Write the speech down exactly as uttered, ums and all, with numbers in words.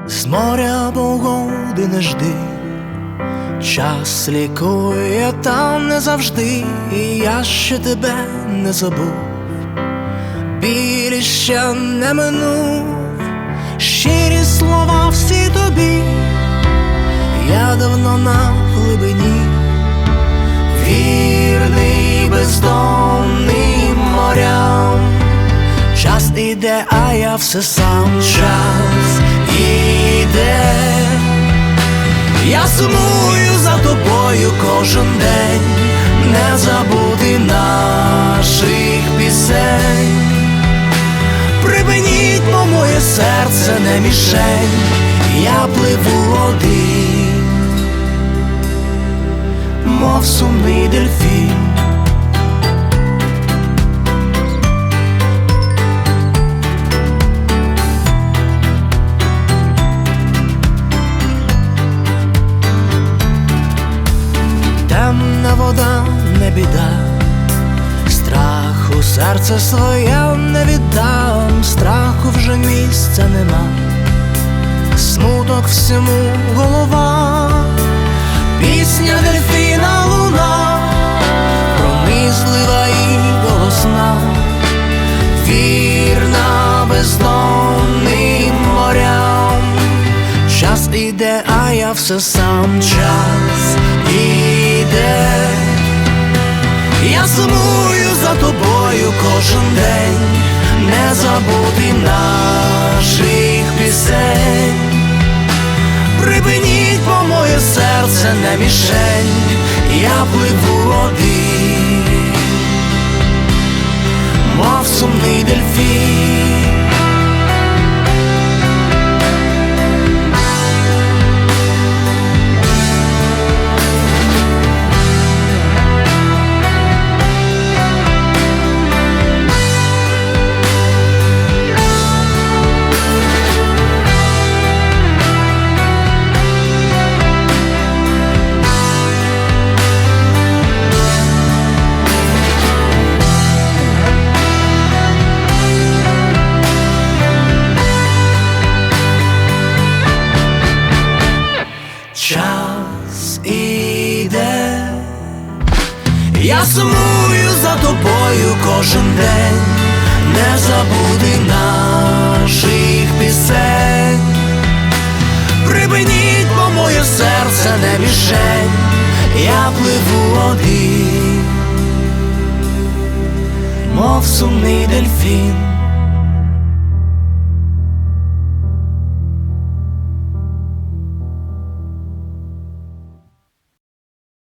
З моря погоди не жди, час лікує там не завжди, і я ще тебе не забув, біль ще не минув, щирі слова всі тобі, я давно на глибині, вірний, бездомний морям. Час іде, а я все сам. Час іде, я сумую за тобою кожен день, не забути наших пісень. Припиніть, бо моє серце не мішень, я пливу один, мов сумний дельфін. Темна вода не біда, страху серце своє не віддам, страху вже місця нема, смуток всьому голова, пісня дельфіна луна, пронизлива і голосна, вірна бездомним морям. Час іде, а я все сам. Час іде, я сумую за тобою кожен день, не забути наших пісень. Припиніть, бо моє серце не мішень, я пливу один, мов сумний дельфін. Час іде, я сумую за тобою кожен день, не забути наших пісень. Припиніть, бо моє серце не мішень, я пливу один, мов сумний дельфін.